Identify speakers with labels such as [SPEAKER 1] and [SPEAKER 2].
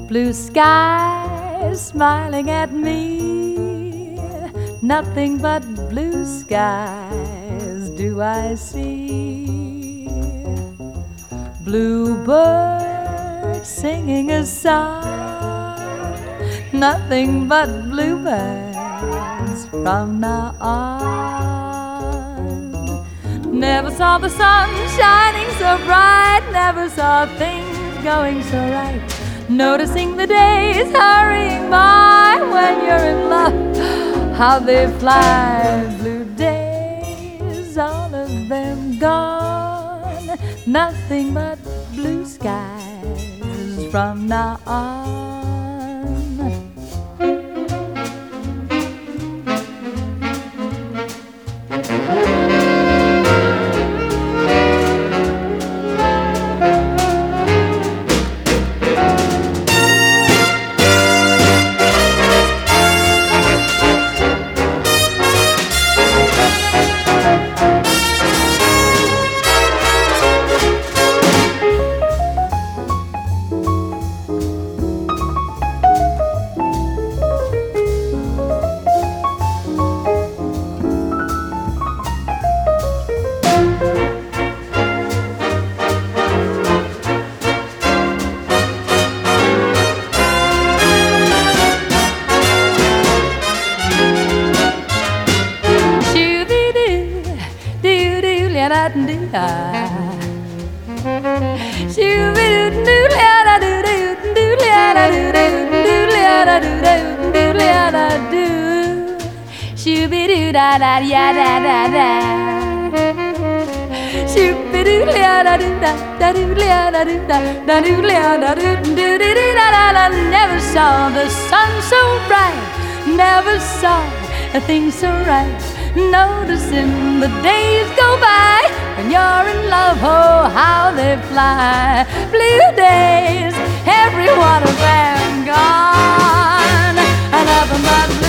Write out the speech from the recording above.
[SPEAKER 1] Blue skies smiling at me, nothing but blue skies do I see. Bluebirds singing a song, nothing but bluebirds from now on. Never saw the sun shining so bright, never saw things going so right. Noticing the days hurrying by when you're in love, how they fly. Blue days, all of them gone, nothing but blue skies from now on. Never saw the sun so bright, never saw a thing so right. Noticing the days go by when you're in love, oh how they fly. Blue days, every one of them gone, and nothing but blue.